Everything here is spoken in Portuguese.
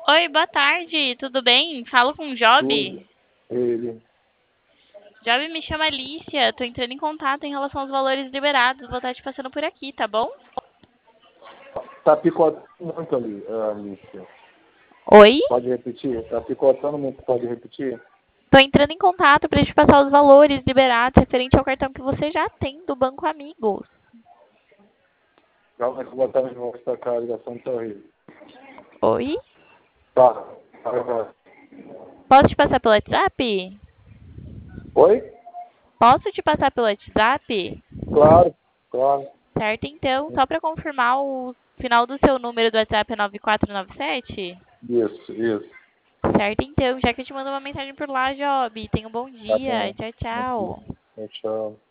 Oi, boa tarde, tudo bem? Falo com o Job. Tudo. Ele Job, me chama Alicia, tô entrando em contato em relação aos valores liberados, vou estar te passando por aqui, tá bom? tá picotando muito ali, Alicia. Oi? Pode repetir? Tá picotando muito, pode repetir? Tô entrando em contato para te passar os valores liberados referente ao cartão que você já tem do Banco Amigos. Calma que eu vou botar de volta pra cá, a ligação tá horrível. Oi? Tá, vai. Posso te passar pelo WhatsApp? Oi? Posso te passar pelo WhatsApp? Claro, claro. Certo, então, só para confirmar, o final do seu número do WhatsApp é 9497? Isso. Certo, então, já que eu te mando uma mensagem por lá, Job. Tenha um bom Tá dia. bom. Tchau, Aqui. tchau. Tchau.